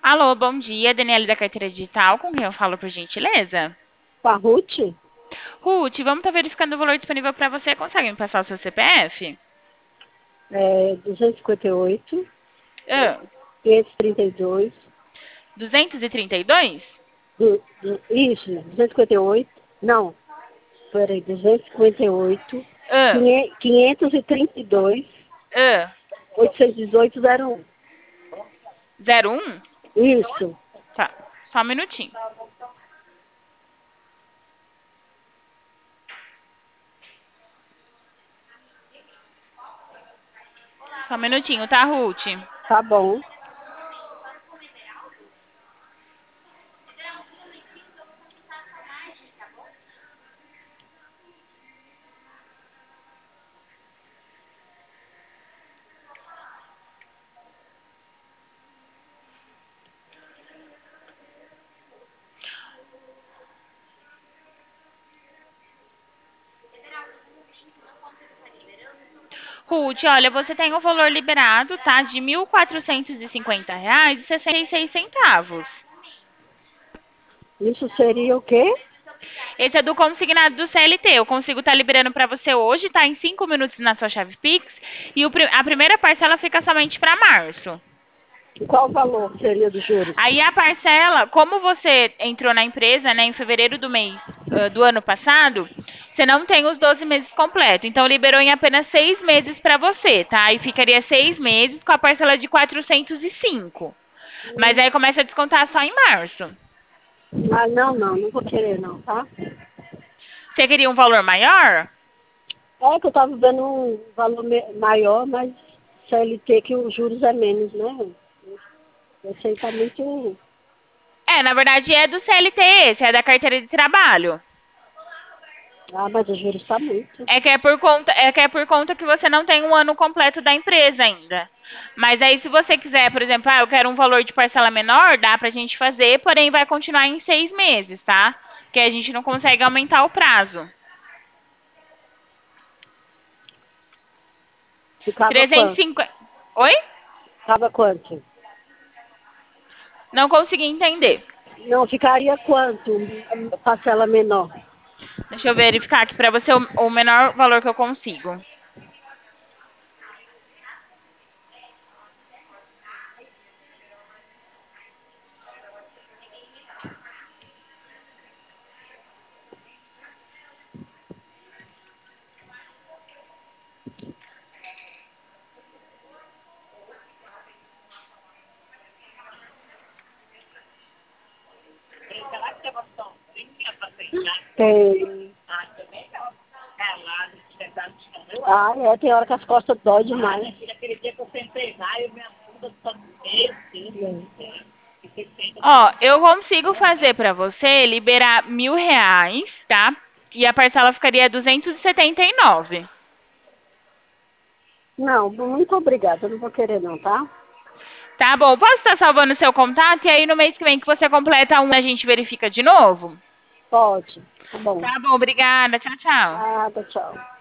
Alô, bom dia, Daniela da Carteira Digital, com quem eu falo, por gentileza? Com a Ruth, Ruth, vamos estar verificando o valor disponível para você. Consegue me passar o seu CPF? 258, Ah, 532, 232? isso, 258, não, peraí, 258, Ah, 532, ah, 818, 01. 01? Isso, Tá, só um minutinho. Só um minutinho, tá, Ruth? tá bom. Ruth, olha, você tem o valor liberado, tá, de R$ 1.450,66. Isso seria o quê? Esse é do consignado do CLT. Eu consigo estar liberando para você hoje, tá? Em 5 minutos na sua chave Pix. E a primeira parcela fica somente para março. E qual o valor seria dos juros? Aí a parcela, como você entrou na empresa, né, em fevereiro do ano passado, você não tem os 12 meses completos. Então liberou em apenas 6 meses para você, tá? Aí ficaria 6 meses com a parcela de 405. Mas aí começa a descontar só em março. Ah, não vou querer não, tá? Você queria um valor maior? É que eu tava vendo um valor maior, mas CLT que os juros é menos, né? Eu sei tá muito... É, na verdade é do CLT esse, é da carteira de trabalho. Ah, mas os juros tá muito. É que é por conta que você não tem um ano completo da empresa ainda. Mas aí se você quiser, por exemplo, eu quero um valor de parcela menor, dá pra gente fazer, porém vai continuar em 6 meses, tá? Porque a gente não consegue aumentar o prazo. Ficava quanto? 350. Oi? Ficava quanto? Não consegui entender. Não, ficaria quanto? Parcela menor. Deixa eu verificar aqui pra você o menor valor que eu consigo. Tem. Ah, é, tem hora que as costas dói demais. Ó, eu consigo fazer pra você liberar R$ 1.000, tá? E a parcela ficaria 279. Não, muito obrigada, eu não vou querer não, tá? Tá bom, posso estar salvando o seu contato e aí no mês que vem que você completa um, a gente verifica de novo? Pode, tá bom. Tá bom, obrigada. Tchau, tchau. Nada, tchau.